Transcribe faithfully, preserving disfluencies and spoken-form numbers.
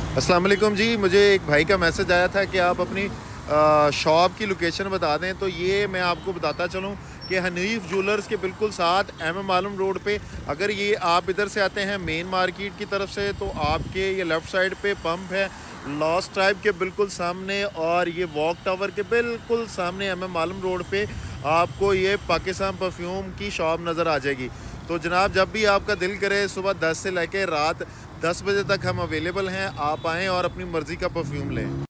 अस्सलाम वालेकुम जी। मुझे एक भाई का मैसेज आया था कि आप अपनी अ, शॉप की लोकेशन बता दें। तो ये मैं आपको बताता चलूँ कि हनीफ ज्वेलर्स के बिल्कुल साथ एम एम आलम रोड पे, अगर ये आप इधर से आते हैं मेन मार्केट की तरफ से, तो आपके ये लेफ़्ट साइड पे पंप है लॉस्ट ट्राइब के बिल्कुल सामने, और ये वॉक टावर के बिल्कुल सामने एम एम आलम रोड पे आपको ये पाकिस्तान परफ्यूम की शॉप नज़र आ जाएगी। तो जनाब, जब भी आपका दिल करे, सुबह दस से लेके रात दस बजे तक हम अवेलेबल हैं। आप आएँ और अपनी मर्ज़ी का परफ्यूम लें।